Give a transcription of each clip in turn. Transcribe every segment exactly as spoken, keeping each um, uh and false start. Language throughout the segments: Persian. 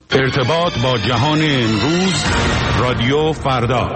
ارتباط با جهان امروز، رادیو فردا.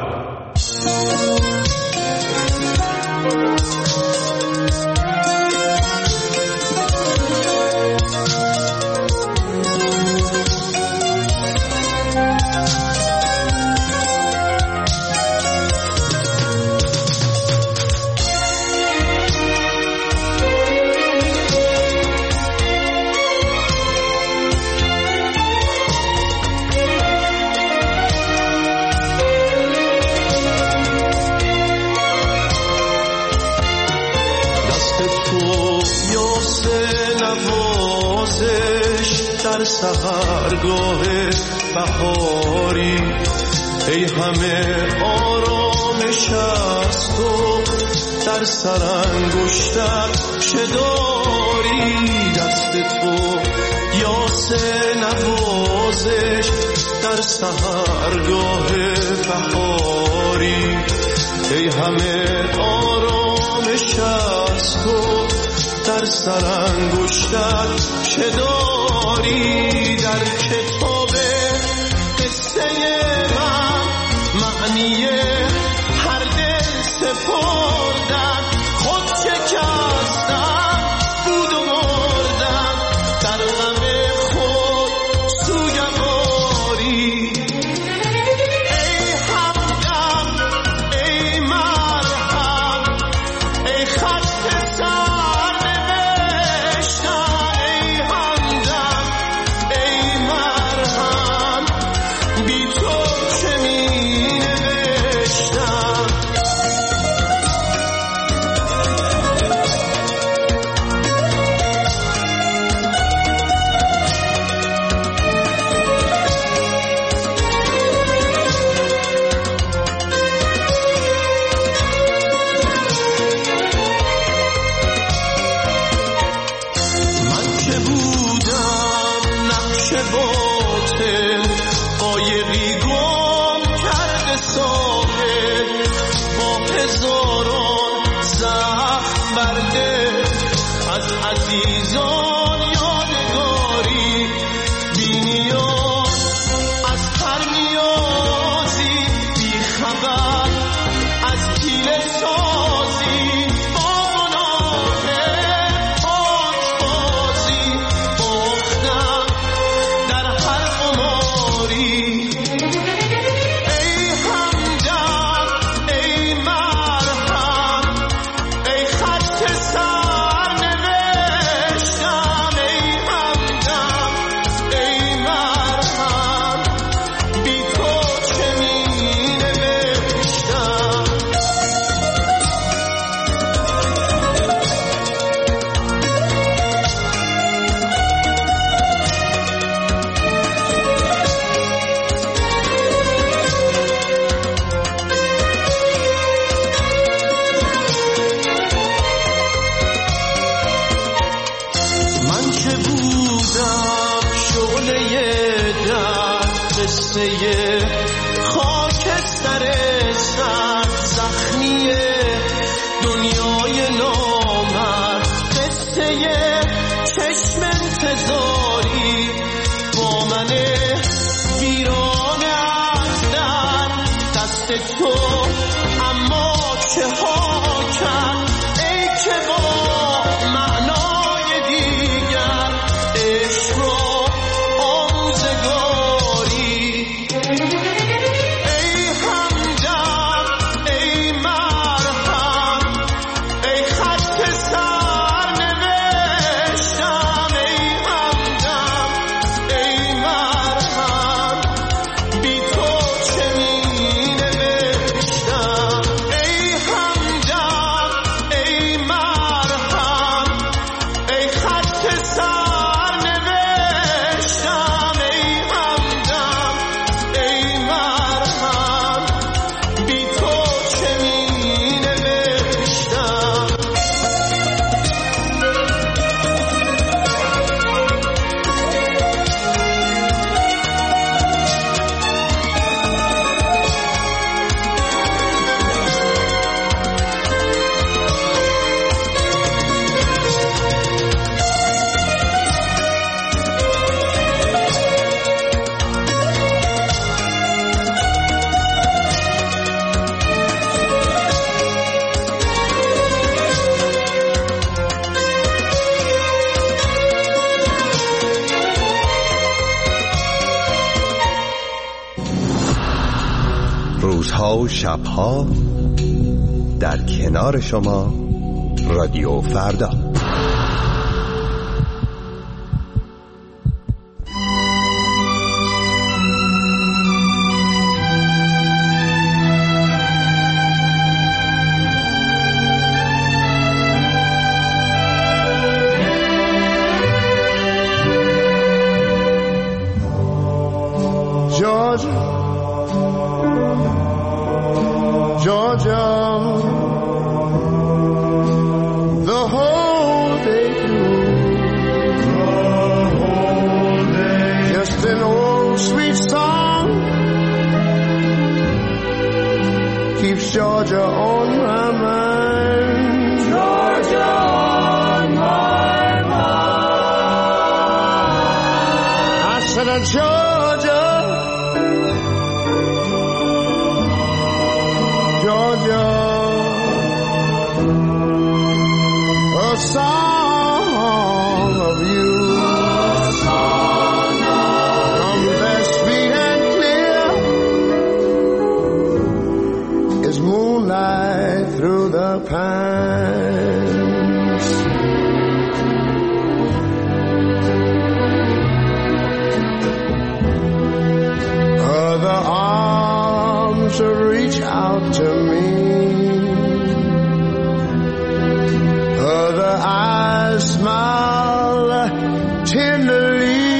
سحرگاه بهاری ای همه آرامش از تو در سرانگشتت چه داری دست تو یاس نوازش در سحرگاه بهاری ای همه آرامش از تو در سرانگشتت چه داری در کتاب قصه من معنی هر دل سپردن خود شکستن بود و مردن در غم خود سوگواری ای همدم ای مرهم ای خط سر نوشتن ای همدم ای مرهم بی تو چه می نوشتم من که بودم نقش باطل قایقی گم کرده ساحل با هزاران زخم برده از عزیزان یادگاری بی نیاز از هر نیازی بی خبر از حیله سازی با گناه پاکبازی باختم در هر قماری ای همدم ای مرهم ای خط سر نوشتم ای همدم ای مرهم بی تو چه می نوشتم من که بودم شعله در قصه خاکستر سر زخمی دنیای نامرد قصه چشم انتظاری با من ویران از در دست تو اما چه ها کرد ای که با معنای دیگر عشق را آموزگاری روزها و شبها در کنار شما رادیو فردا. Georgia, Georgia, the whole day through, the whole day, just an old sweet song keeps Georgia on my mind. Georgia on my mind. I said, Georgia, Georgia, a song of you, a song from there sweet and clear is moonlight through the pines. Other arms reach out to me, other eyes smile tenderly,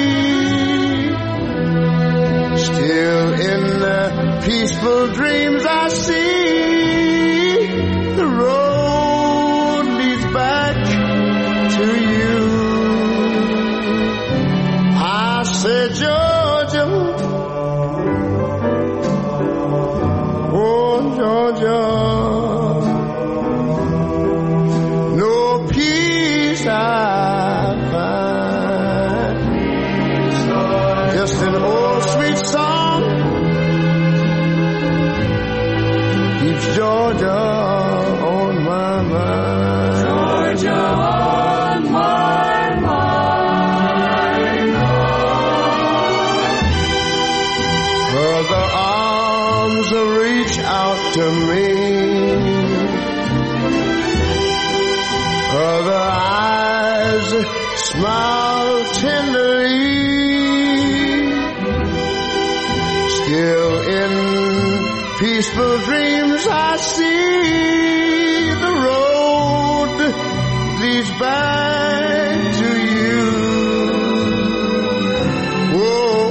still in the peaceful dreams I see, the road leads back to you. I said, Georgia, oh Georgia, no peace I find, just an old sweet song keeps Georgia on my mind. Georgia on my mind. Other arms reach out to me, other eyes smile tenderly, still in peaceful dreams I see, the road leads back to you. Whoa,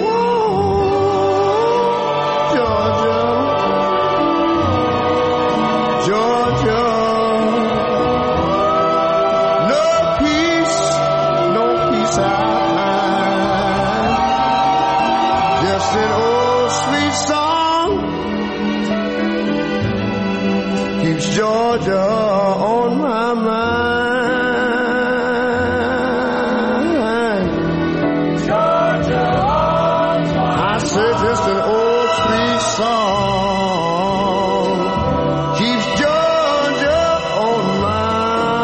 Georgia, Georgia, no peace, no peace I find, just an old sweet song keeps Georgia on my mind. Georgia on my mind. I said just an old sweet song keeps Georgia on my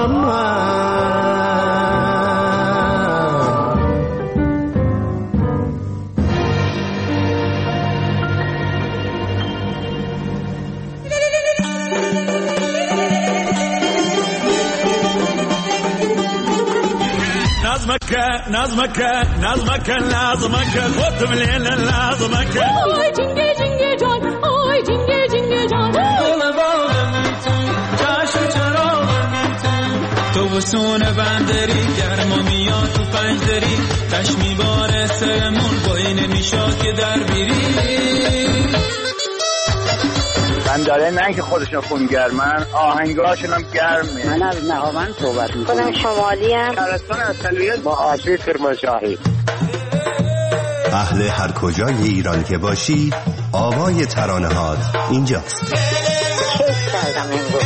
نظمك نظمك نظمك لازمك خد بالليل لازمك آی جنگه جنگه جان آی جنگه جنگه جان گل باغمتون جشن چراغمتون تو بسون بندری گرما میاد تو پنجدری تش میباره سرمون بایی نمیشاد که در بیری بنداره نه که خودشون خونگرمن آهنگاشون هم گرمه. من از نهاوند صحبت میکنم. خودم شمالی هم شهرستان اصلیت با آشی کرمانشاهی. اهل هر کجای ایران که باشی آوای ترانه‌هات اینجاست. کیف کردم امروز.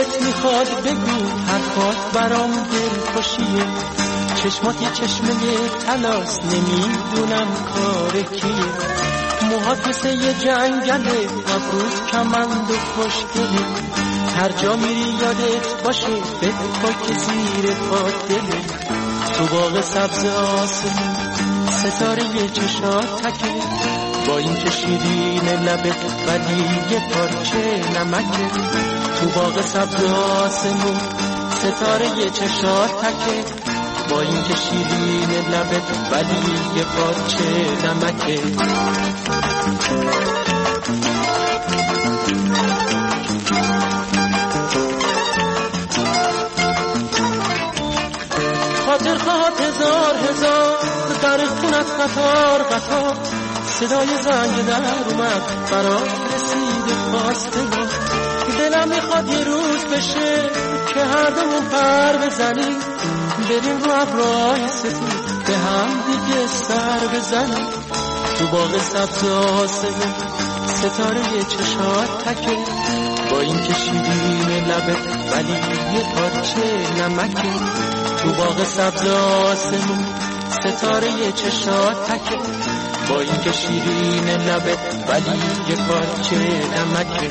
دلت میخواد بگو، حرفات برام دل خوشیه. چشمات یه چشمه طلاست، نمیدونم کار کیه. موهات مثل یه جنگله، ابروت کمند و خوشگله. هر جا میری یادت باشه، فکر کن که زیر پات دله. تو باغ سبز آسمون ستاره یه چشات تکه، با این که شیرین لبت ولی یه پارچه نمکه. تو باغ سبز آسمون ستاره یه چشات تکه، با این که شیرین لبت ولی یه پارچه نمکه. خاطر خواهد هزار هزار در خونت قطار قطار، صدای زنگ در اومد برات رسید خواستگار. دلم میخواد یه روز بشه که هر دومون پر بزنیم، بریم رو ابرهای سفید به هم دیگه سر بزنیم. تو باغ سبز آسمون ستاره یه چشات تکه، با این که شیرین لبت ولی یه پارچه نمکه. تو باغ سبز آسمون ستاره یه چشات تکه، با این که شیرین لبت ولی یه پارچه نمکه.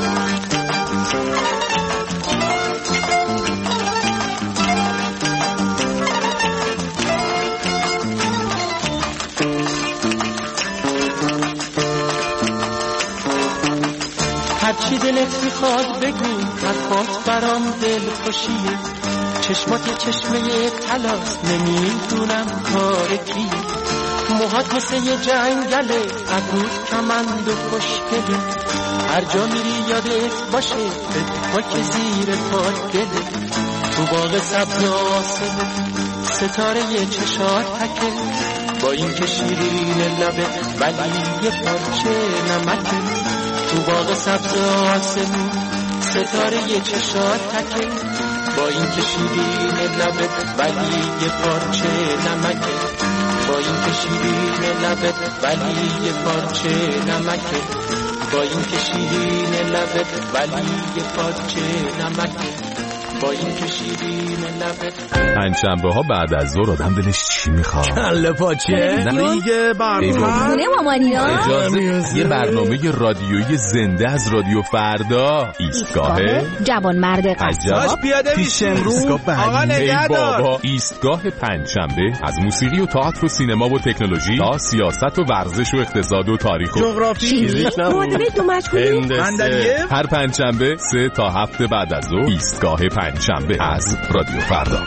هرچی دلت میخواد بگو، حرفات برام دل خوشیه. چشمات یه چشمه طلاست، نمیدونم کار کیه. موهات مثل یه جنگله، ابروت کمند و خوشگله. هر جا میری یادت باشه، فکر که زیر پات گله. تو باغ سبز آسمون ستاره یه چشات تکه، با این که شیرین لبه ولی یه پارچه نمکه. تو باغ سبز آسمون ستاره یه چشات تکه، با این که شیرین لبت ولی یه پارچه نمکه. با این که شیرین لبت ولی یه پارچه نمکه. با این که شیرین لبت ولی یه پارچه نمکه. با این که شیرین لبت. پنجشنبه ها بعد از ظهر آدم دلش چی میخواد؟ کله پاچه. نه دیگه برنامه. خونه مامانینا. اجازه یه برنامه رادیویی زنده از رادیو فردا. ایستگاه جوانمرد قصاب. پیاده میش امروز. آقا نگهدار. بابا ایستگاه پنجشنبه از موسیقی و تئاتر و سینما و تکنولوژی تا سیاست و ورزش و اقتصاد و تاریخ و جغرافی. معادله دو مجهولی. هر پنجشنبه سه تا هفت بعد از ظهر. ایستگاه پنجشنبه از رادیو فردا.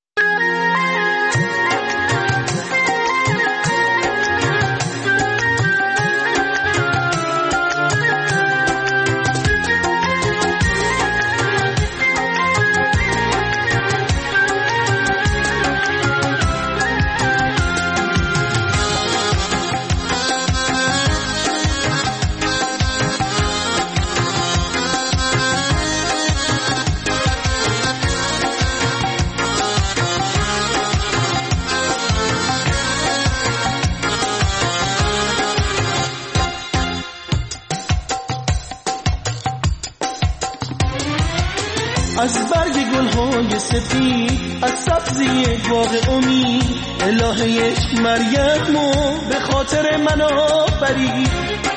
از برگ گلهای سفید، از سبزی باغ امید، الهه یک مریمو به خاطر من آفرید.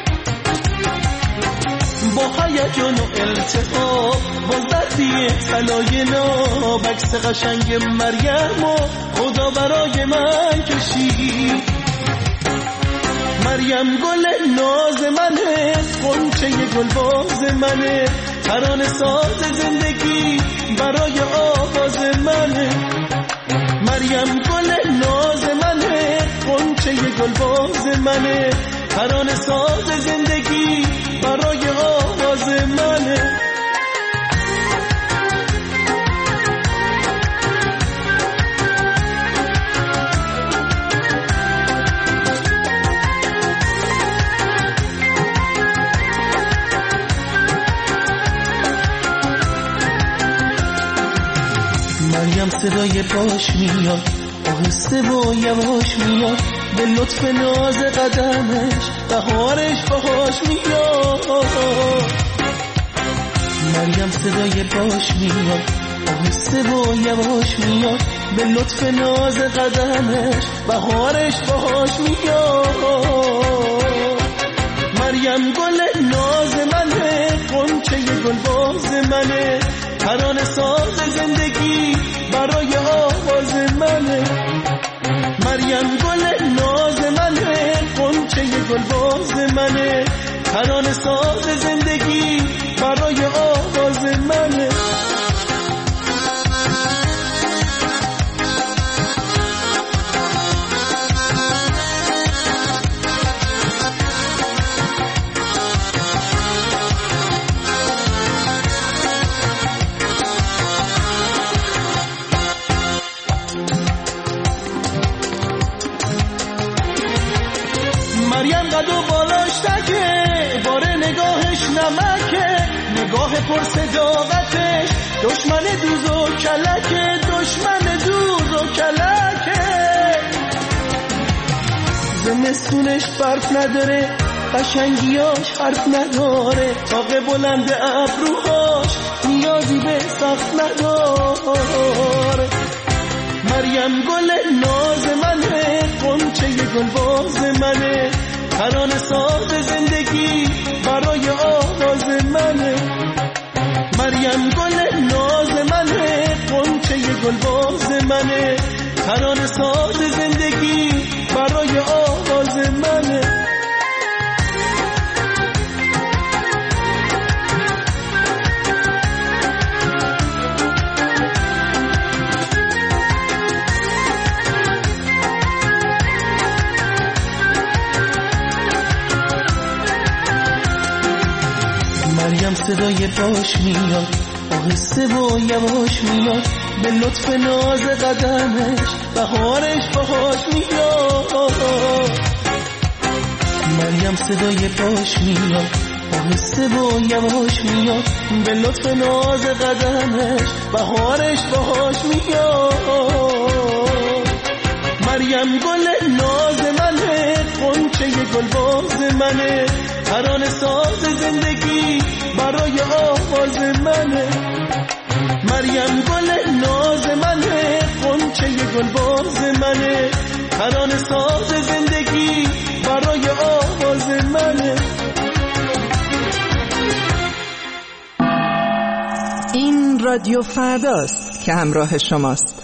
با هیجان و التفات، با زردی طلای ناب، عکس قشنگ مریمو خدا برای من کشید. مریم گل ناز منه، غنچه گل باز منه، ترانه ساز زندگی برای آواز منه. مریم گل ناز منه، غنچه گل باز منه، ترانه ساز زندگی برای آواز منه. مریم صدای پاش میاد، آهسته و یواش میاد، به لطف ناز قدمش بهارش باهاش میاد. مریم صدای باش میاد آهسته و یواش میاد به لطف ناز قدمش بهارش باهاش میاد مریم گل ناز منه غنچه گل باز منه ترانه ساز زندگی برای آواز منه مریم گل ناز منه غنچه گل باز منه ترانه ساز زندگی برای آواز منه مریم قد و بالاش تکه باره نگاهش نمکه نگاه پر صداقتش دشمن دوز و کلکه دشمن دوز و کلکه زمستونش برف نداره قشنگیاش حرف نداره طاق بلند ابروهاش نیازی به سخت نداره مریم گل ناز منه غنچه گل باز منه ترانه ساز زندگی برای آواز منه مریم گل ناز منه غنچه گل باز منه ترانه ساز زندگی برای آواز منه مریم صدای باش میاد آهسته و یواش میاد به لطف ناز قدمش بهارش باهاش میاد مریم صدای باش میاد آهسته و یواش میاد به لطف ناز قدمش بهارش باهاش میاد مریم گل ناز منه غنچه گل باز منه ترانه ساز زندگی برای آواز منه مریم گل ناز منه غنچه گل باز منه ترانه ساز زندگی برای آواز منه این رادیو فرداست که همراه شماست.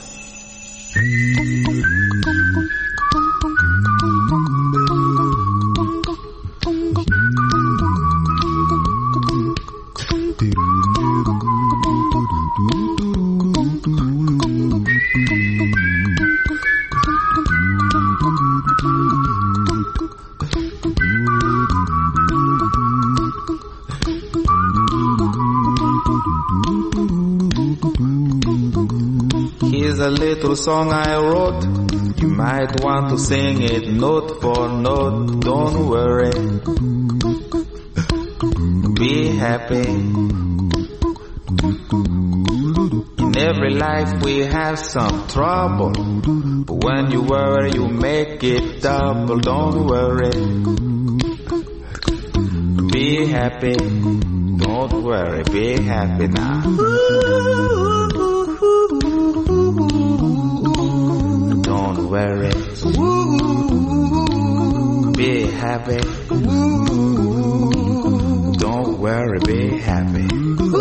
Here's a little song I wrote. You might want to sing it note for note. Don't worry. Be happy. In every life we have some trouble, but when you worry you make it double. Don't worry. Be happy. Don't worry. Be happy now. Don't worry. Be happy. Don't worry, be happy.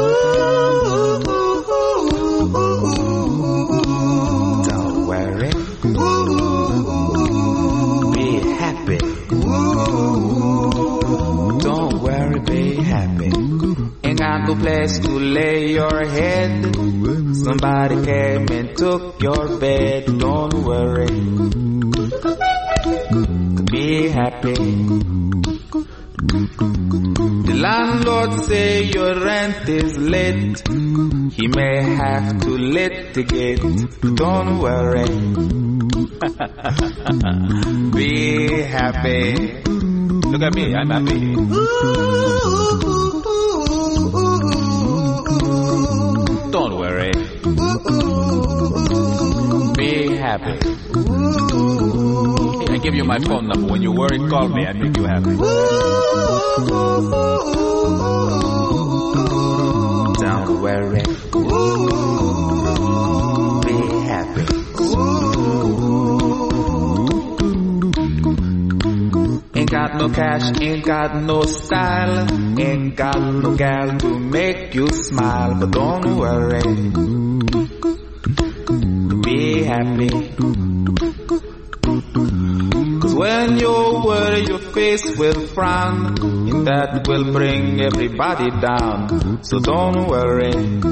Don't worry. Be happy. Don't worry, be happy. Ain't got no place to lay your head. Somebody came and took your bed. Don't worry. Be happy. The landlord say your rent is late. He may have to litigate. Don't worry. Be happy. Look at me, I'm happy. Don't worry. Be happy. I give you my phone number. When you worry, call me. I make you happy. don't worry. Be happy. Ain't got no cash, ain't got no style, ain't got no gal to make you smile, but don't worry. Be happy. Cause when you worry, your face will frown, and that will bring everybody down. So don't worry.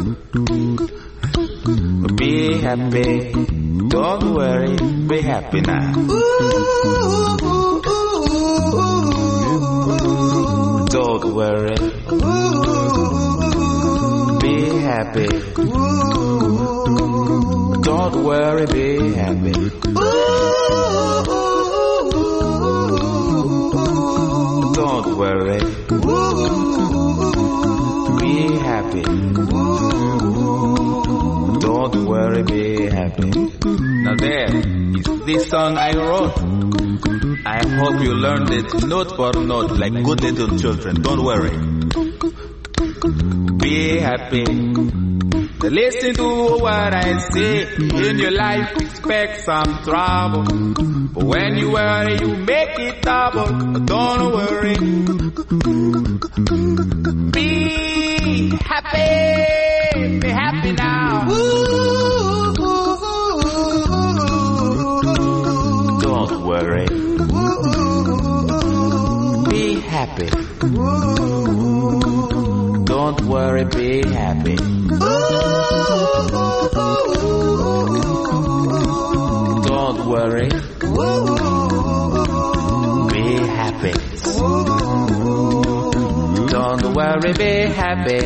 Be happy. Don't worry. Be happy now. Don't worry. Be happy. Don't worry, be happy. Don't worry. Be happy. Don't worry, be happy. Now there is this song I wrote. I hope you learned it note for note like good little children. Don't worry. Be happy. Listen to what I say. In your life expect some trouble, but when you worry you make it double. Don't worry. Be happy. Be happy now. Don't worry. Be happy. Don't worry, be happy. Don't worry. Be happy. Don't worry, be happy.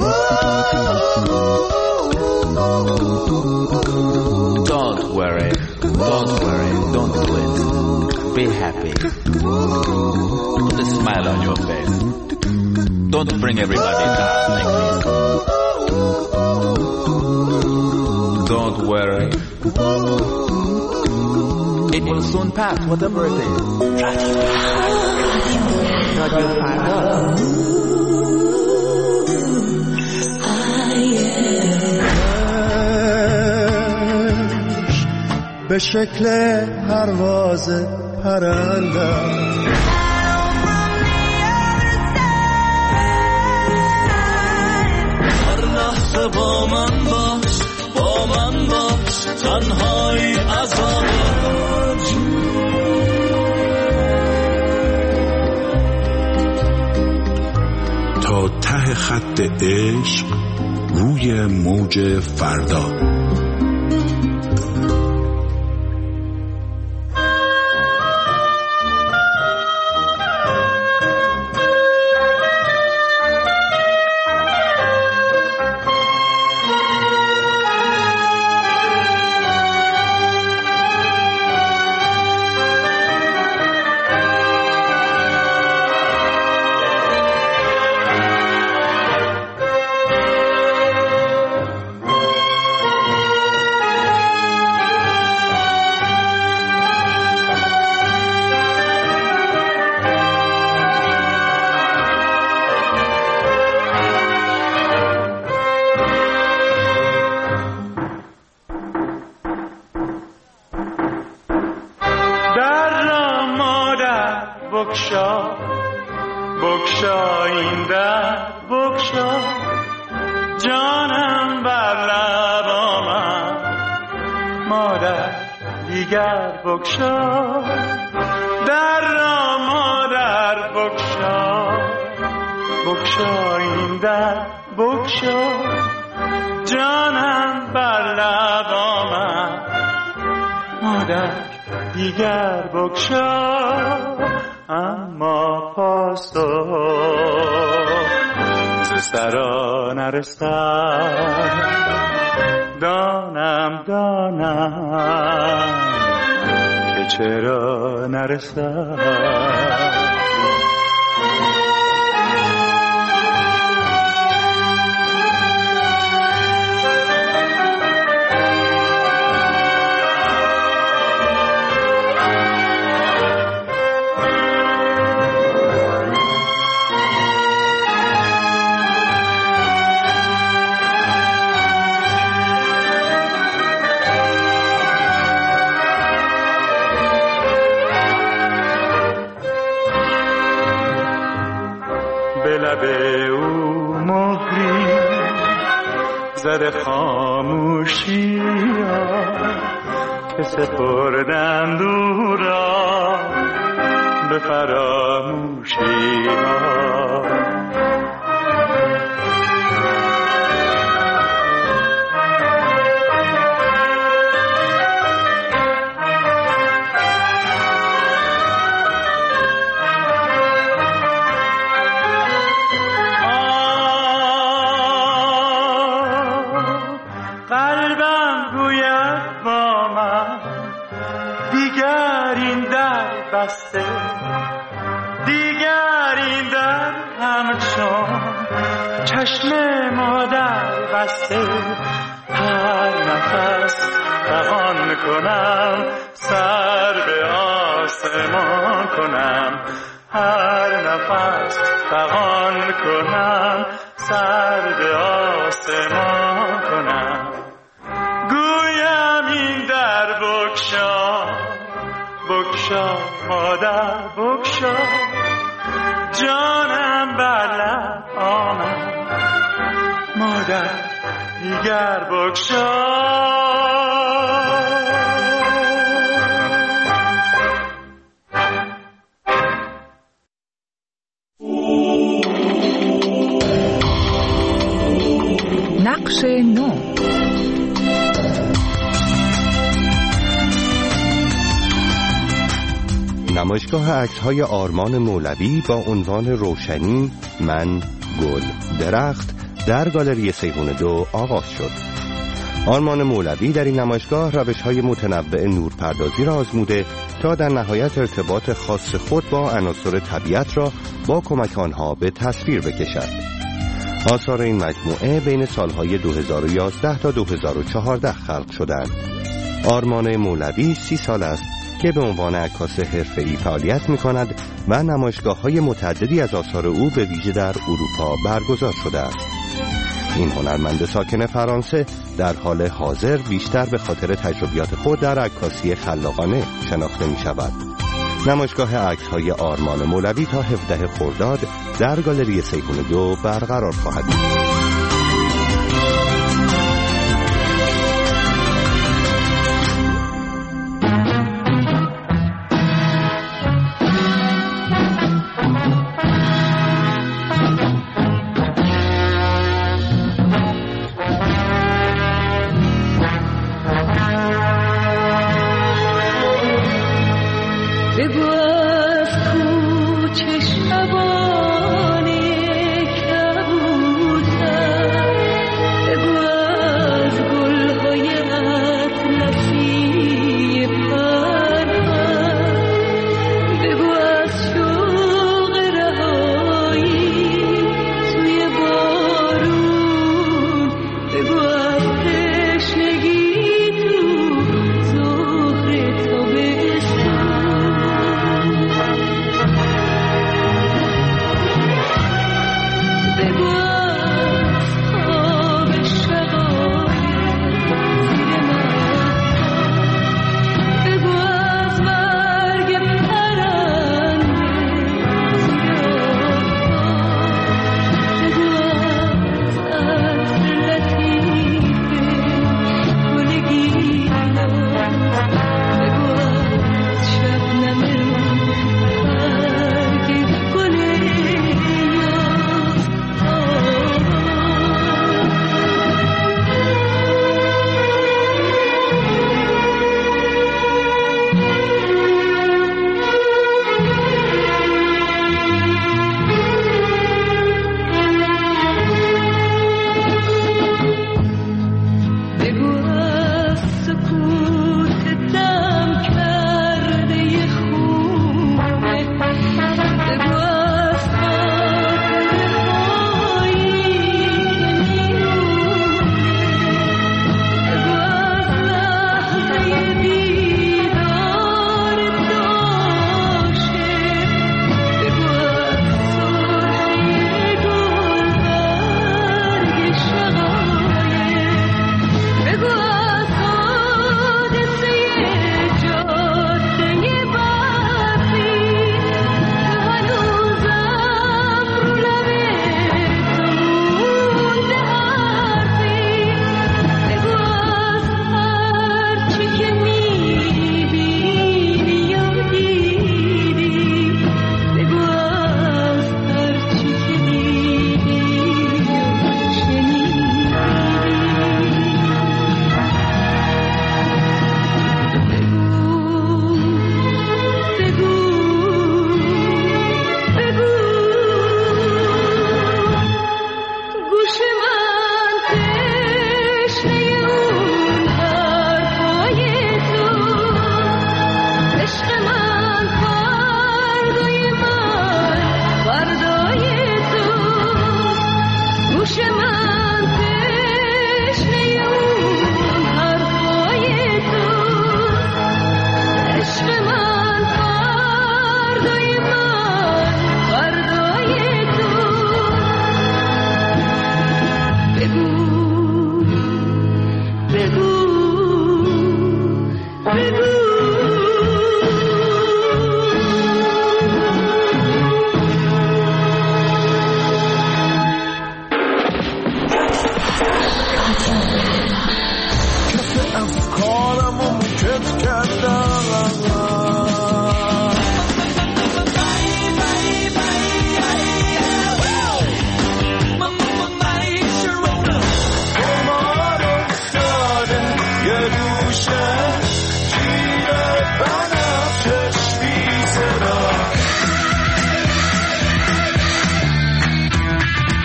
Don't worry. Don't worry. Don't do it. Be happy. Put a smile on your face. Don't bring everybody down like this. Don't worry. It will soon pass, whatever it is. Radio Farda. به شکل پرواز پرندم با من باش با من باش تنهایی عذاب تا ته خط عشق روی موج فردا. بگشا بگشا این در بگشا جانم بر لب آمد مادر دیگر بگشا در را مادر بگشا بگشا این در بگشا جانم بر لب آمد مادر دیگر بگشا اما پاسخ ز سرا نرسد دانم دانم که چرا نرسد به لب او مهری زده خاموشی ها که سپردند او را به فراموشی ها. دیگر این در همچون چشم مادر بسته، هر نفس روان کنم سر به آسمان کنم، هر نفس روان کنم سر به آسمان کنم. گویم این در بگشا بگشا مادر بگشا، جانم بر لب آمد مادر دیگر بگشا. نقش نو. نمایشگاه عکس‌های آرمان مولوی با عنوان روشنی، من، گل، درخت در گالری سیحون دو آغاز شد. آرمان مولوی در این نمایشگاه روش‌های متنوع نورپردازی را آزموده تا در نهایت ارتباط خاص خود با عناصر طبیعت را با کمک آنها به تصویر بکشد. آثار این مجموعه بین سالهای دو هزار و یازده تا دو هزار و چهارده خلق شدند. آرمان مولوی سی سال است که به عنوان عکاس حرفه‌ای فعالیت می‌کند و نمایشگاه‌های متعددی از آثار او به ویژه در اروپا برگزار شده است. این هنرمند ساکن فرانسه در حال حاضر بیشتر به خاطر تجربیات خود در عکاسی خلاقانه شناخته می‌شود. نمایشگاه عکس‌های آرمان مولوی تا هفدهم خرداد در گالری سیحون دو برقرار خواهد بود.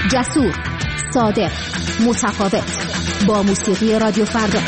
جسور، صادق، متفاوت. با موسیقی رادیو فردا.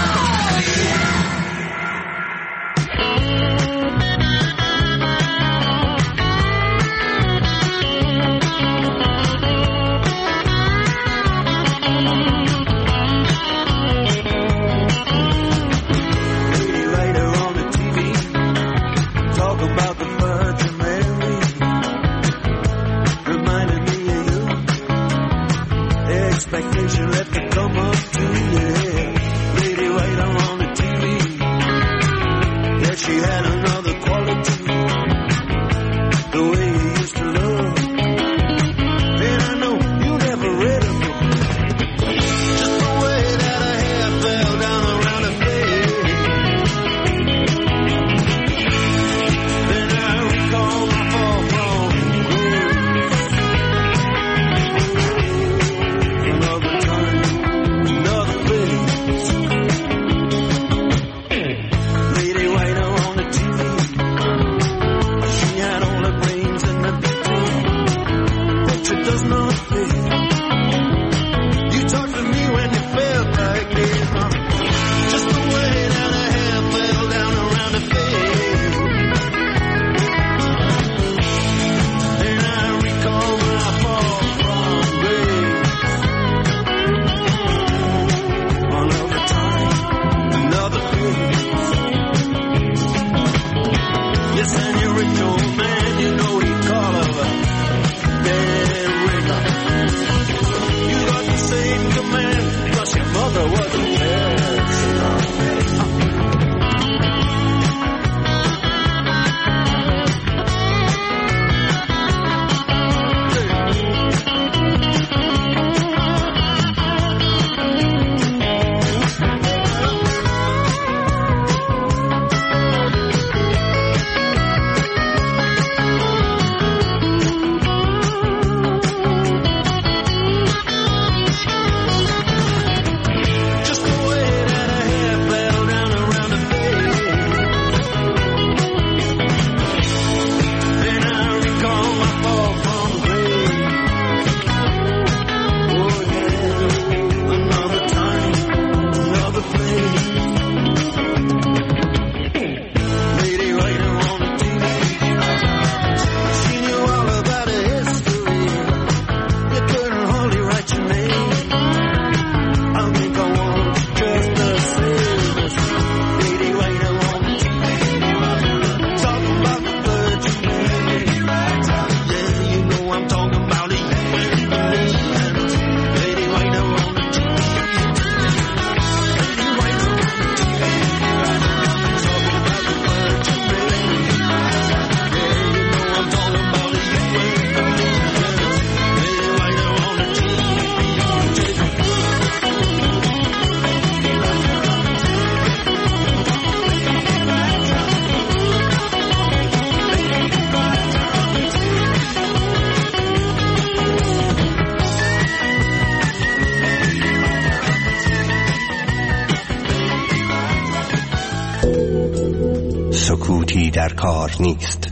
سکوتی در کار نیست.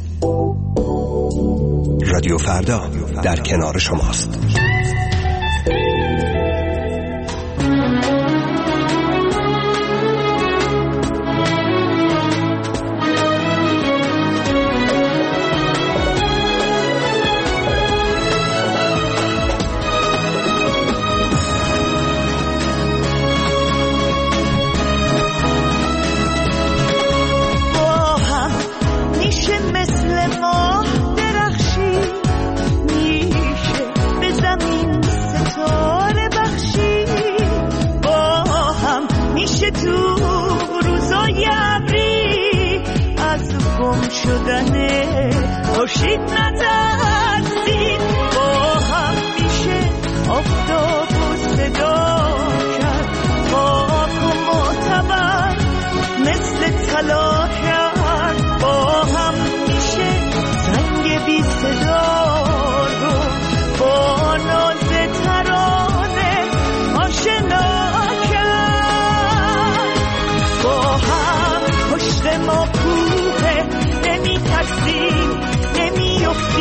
رادیو فردا در کنار شماست. خورشید نترسید با هم میشه آفتاب و صدا کرد خاک و معتبر مثل طلا کرد با هم میشه زنگ بی صدا رو با ناز ترانه آشنا کرد با هم پشت ما کوه نمی ترسیم نمی افتیم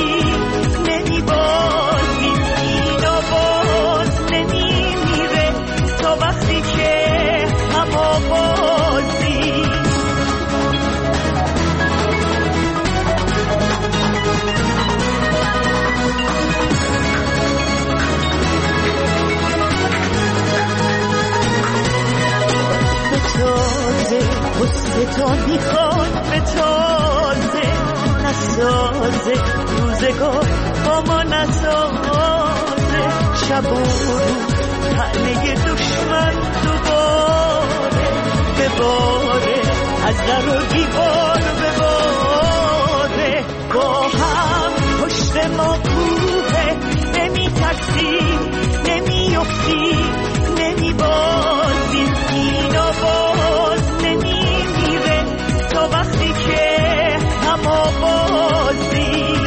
با ما نسازه شب و روز تنه دشمن دوباره بباره از در و دیوار بباره با هم پشت ما کوه نمی ترسیم نمی افتیم نمی بازیم اینا باز نمی میره تا وقتی که هم آوازیم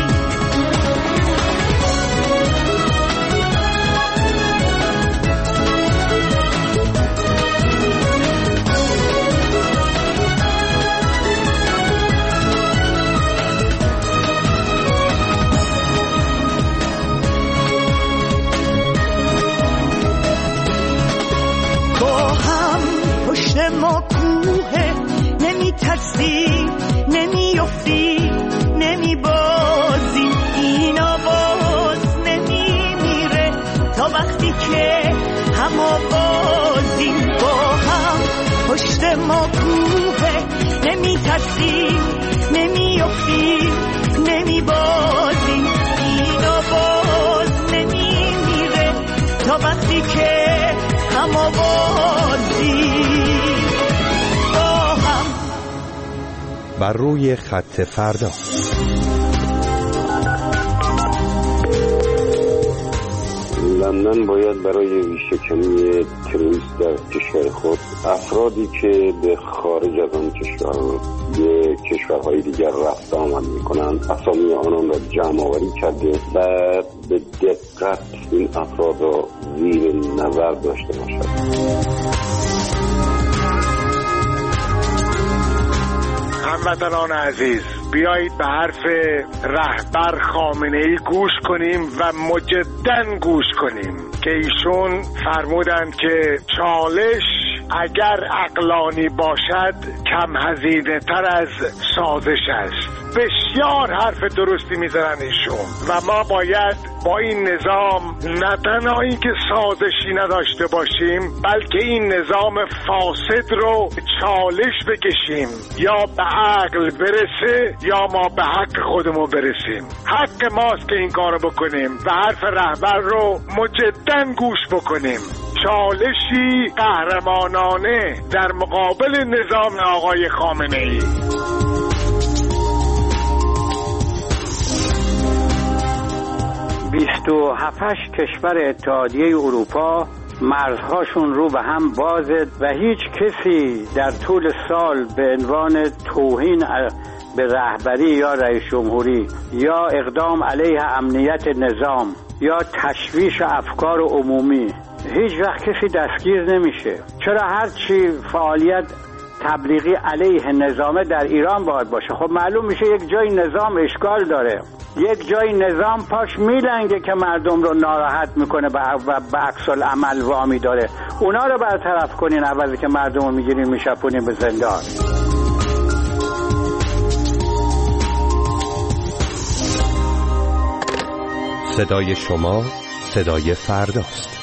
ما کوه نمی ترسیم نمی افتیم نمی بازیم اینا باز نمی میره تا وقتی که هم آوازیم با هم پشت ما کوه نمی ترسیم نمی افتیم نمی بازیم اینا باز نمی میره تا وقتی که هم آوازیم بر روی خط فردا. لندن باید برای ریشه‌کنی تروریست در کشور خود افرادی که به خارج از آن کشور به کشورهای دیگر رفت آمد می‌کنند اسامی آنان را جمع آوری کرده و به دقت این افراد را زیر نظر داشته باشد. هموطنان عزیز، بیایید به حرف رهبر خامنه‌ای گوش کنیم و مجدداً گوش کنیم که ایشون فرمودند که چالش اگر عقلانی باشد کم هزینه تر از سازش است. بسیار حرف درستی میزنن ایشون و ما باید با این نظام نه تنها این که سازشی نداشته باشیم بلکه این نظام فاسد رو چالش بکشیم یا به عقل برسه یا ما به حق خودمون برسیم. حق ماست که این کارو بکنیم و حرف رهبر رو مجدداً گوش بکنیم. چالشی قهرمانانه در مقابل نظام آقای خامنه‌ای. بیست و هفت کشور اتحادیه اروپا مرزهاشون رو به هم بازه و هیچ کسی در طول سال به عنوان توهین به رهبری یا رئیس جمهوری یا اقدام علیه امنیت نظام یا تشویش افکار عمومی هیچ وقت کسی دستگیر نمیشه. چرا هرچی فعالیت تبلیغی علیه نظامه در ایران باید باشه؟ خب معلوم میشه یک جای نظام اشکال داره، یک جای نظام پاش میلنگه که مردم رو ناراحت میکنه و به عکس العمل وامی داره. اونا رو برطرف کنین عوضی که مردم رو میگیرین میشپونین به زندان. صدای شما صدای فرداست.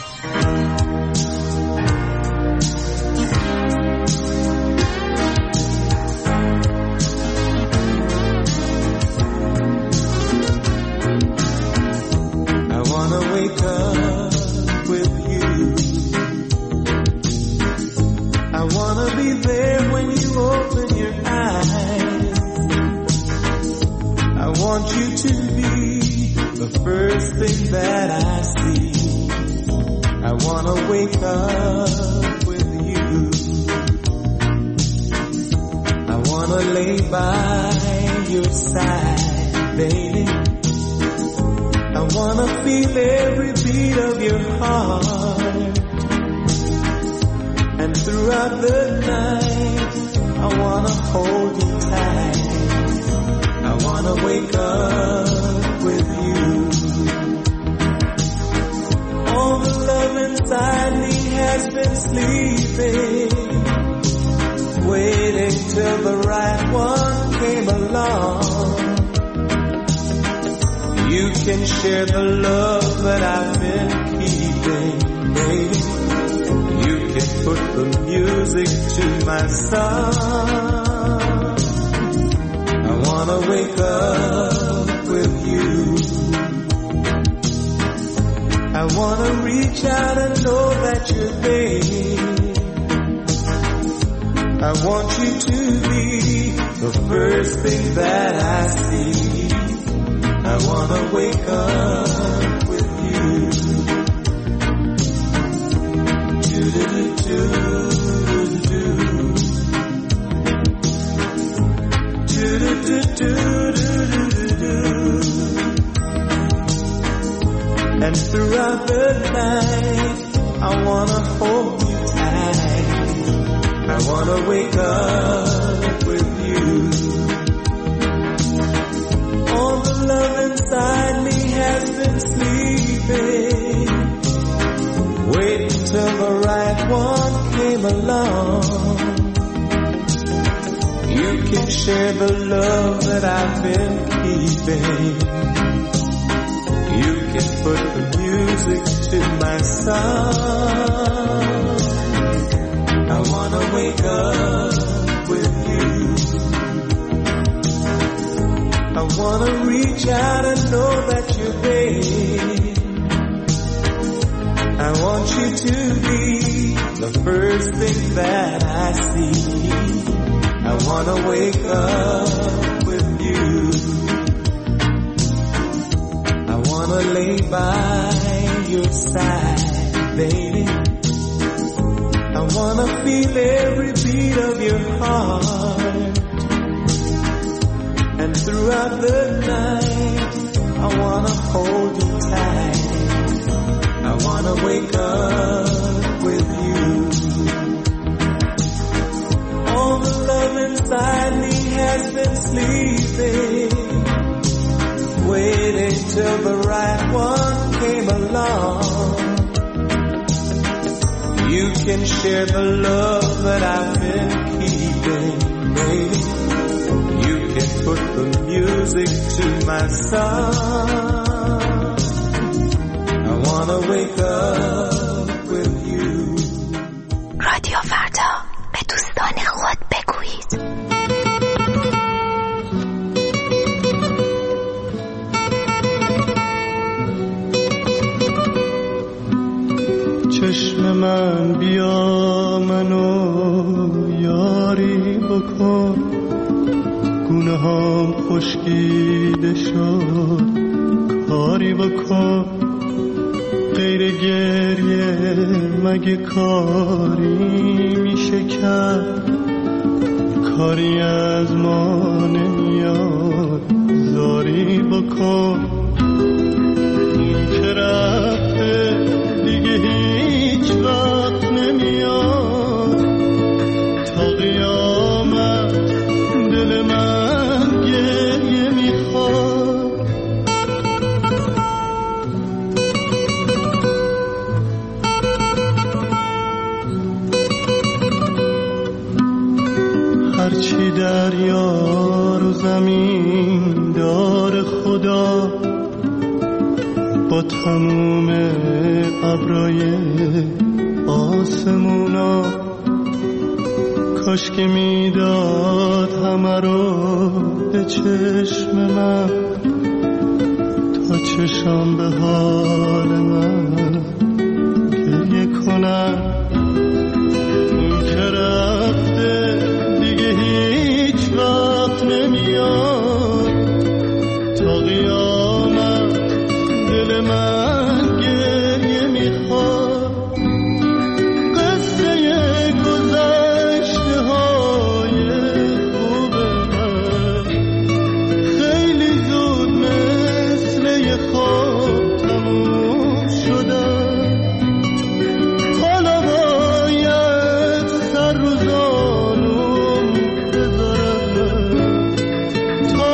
I wanna reach out and know that you're there. I want you to be the first thing that I see. I wanna wake up with you. Do-do-do-do, do-do-do. Do-do-do-do-do-do-do. And throughout the night, I wanna hold you tight. I wanna wake up with you. All the love inside me has been sleeping, waiting till the right one came along. You can share the love that I've been keeping. You can put the music to my song. I wanna wake up with you. I wanna reach out and know that you're there. I want you to be the first thing that I see. I wanna wake up with you. I wanna lay by your side, baby. I wanna feel every beat of your heart. And throughout the night, I wanna hold you tight. I wanna wake up with you. All the love inside me has been sleeping, waiting till the right one came along. You can share the love that I've been keeping, baby. You can put the music to my song. I wanna wake up with you. رادیو فردا، به دوستان خود بگویید. چشم من بیا منو یاری بکن، گونه هم خشکیده شد کاری بکن. غیر گریه مگه کاری میشه کرد؟ کاری از ما نمیاد زاری بکن. اون که رفته دیگه هیچ وقت نمیاد، تا قیامت دل من گریه میخواد. هرچی دریا رو زمین دار خدا، با تموم ابرای آسمونا، کاش که میداد همه رو به چشم من، تا چشم به حال من گریه کنم. اون که رفته دیگه هیچ وقت نمیاد، تا قیامت دل من گریه میخواد. قصه گذشته های خوب من خیلی زود مثل یه خواب تموم شدن. حالا باید سر رو زانوم بذارم، تا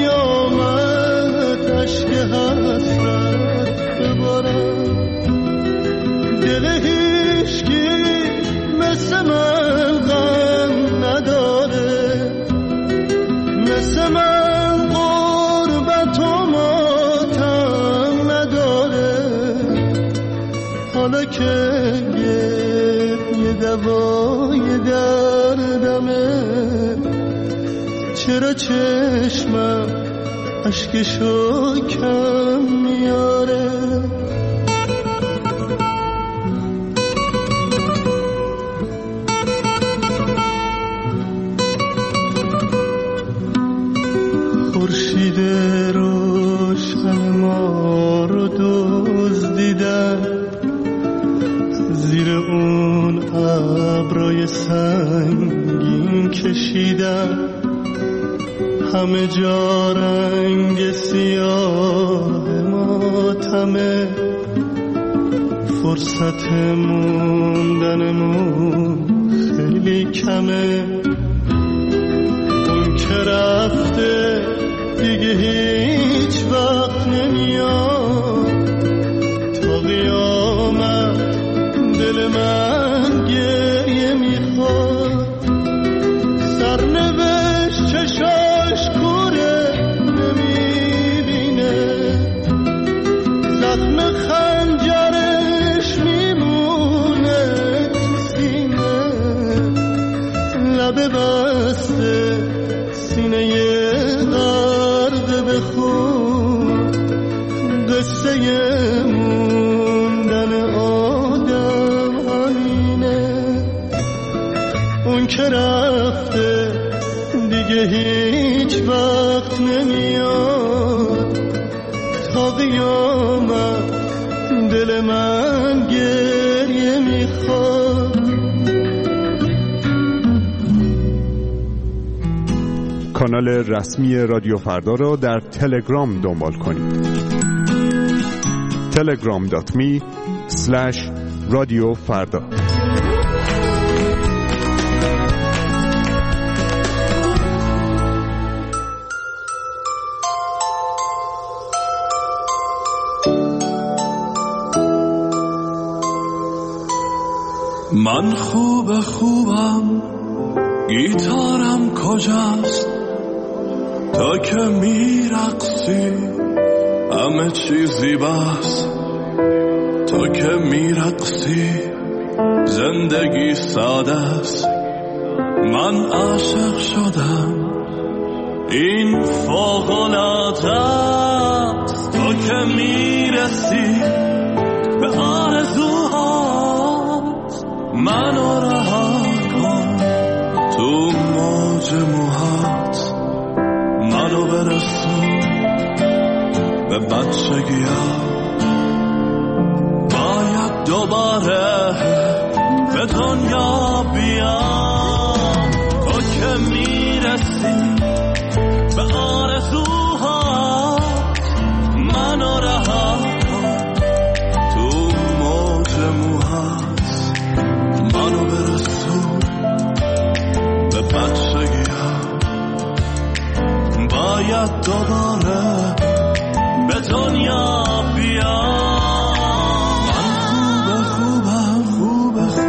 قیامت عشق حسرت ببارم. دل هیچکی مثل من غم نداره، مثل من غربت و ماتم نداره. حالا که یه دوای دردمه، چرا چشمم عشقشو کم میاره؟ دزدیدن زیر اون ابرای سنگین کشیدن همه جا رنگ سیاه ماتمه فرصت موندنمون خیلی کمه اون که رفته دیگه هیچ وقت نمیاد تا قیامت دل من گریه میخواد سرنوشت چشاش کوره نمیبینه زخم خنجرش میمونه تو سینه لبه بسته سینه غرق به خون قصه موندن آدم همینه اون که رفته دیگه هیچ وقت نمیاد تا قیامت دل من گریه میخواد. کانال رسمی رادیو فردا را در تلگرام دنبال کنید. تلگرام دات می اسلش رادیو فردا. من خوب خوبم گیتارم کجاست تا که میرقصی همه چیزی بس تا که میرقصی زندگی ساده است من عاشق شدم این فوق‌العاده است تا که میرسی به آرزوهات منو رها کن تو موج موهات منو برسون به بچگی ها باید دوباره به دنیا بیام تو که میرسی به آرزوهات منو رها کن تو موج موهات منو برسون به بچگی ها باید دوباره به دنیا بیام من خوبه خوبه خوبه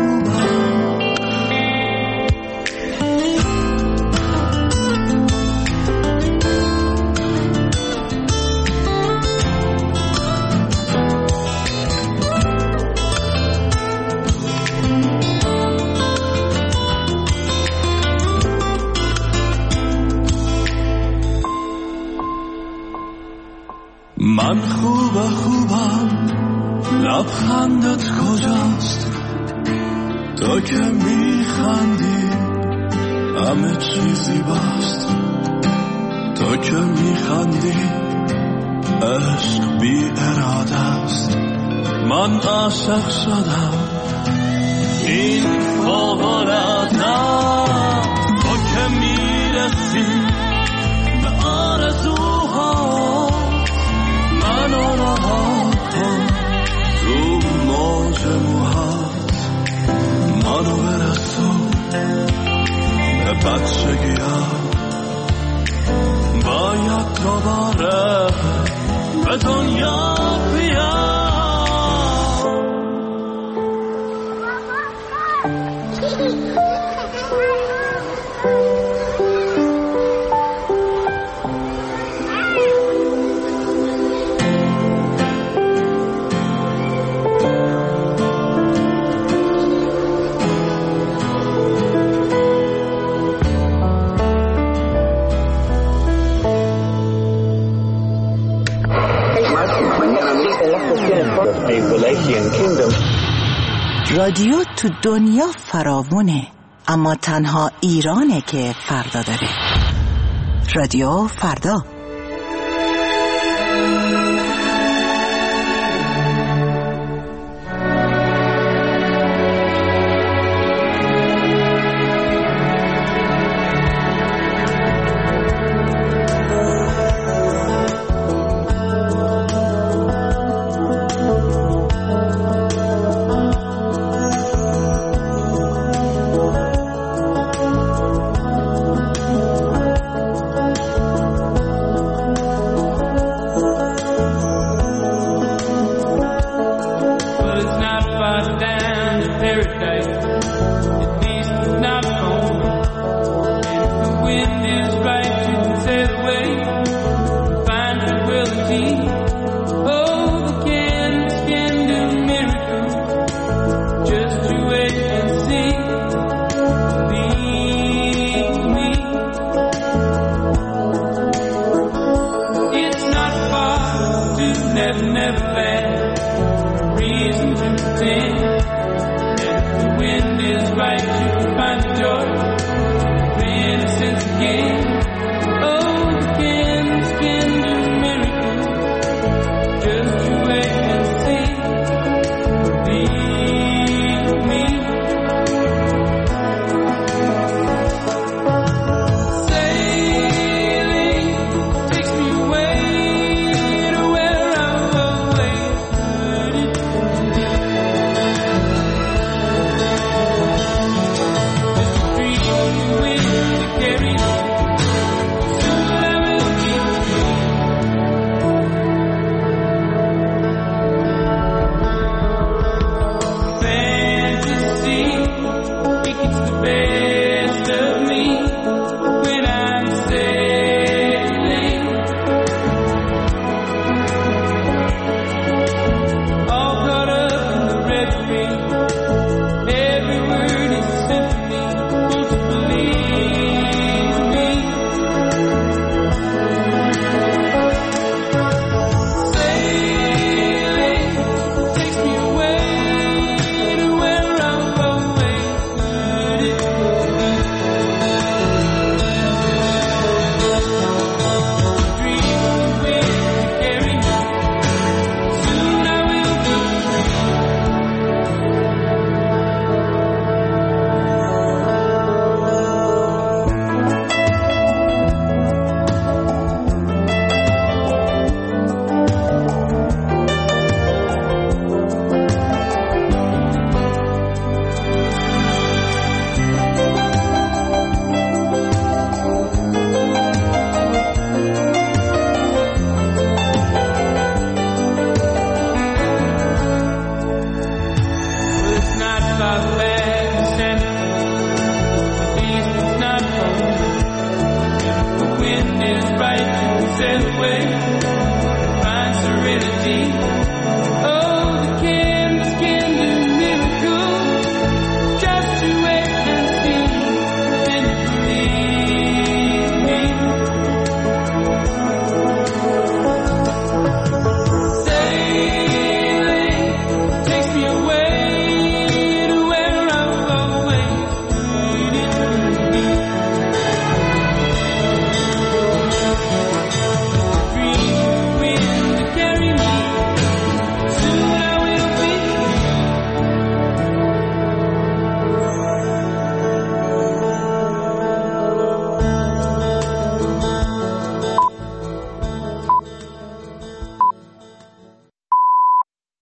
من خوبه خوبم لبخندت کجاست تا که میخندی همه چیزی باست تا که میخندی عشق بی اراده است من عاشق شدم این فوق‌العاده تا که میرسی به آرزوها منو رها کن تو موج موهات منو برسون به بچگی ها باید دوباره به دنیا بیام رادیو تو دنیا فراوونه اما تنها ایرانه که فردا داره. رادیو فردا. جای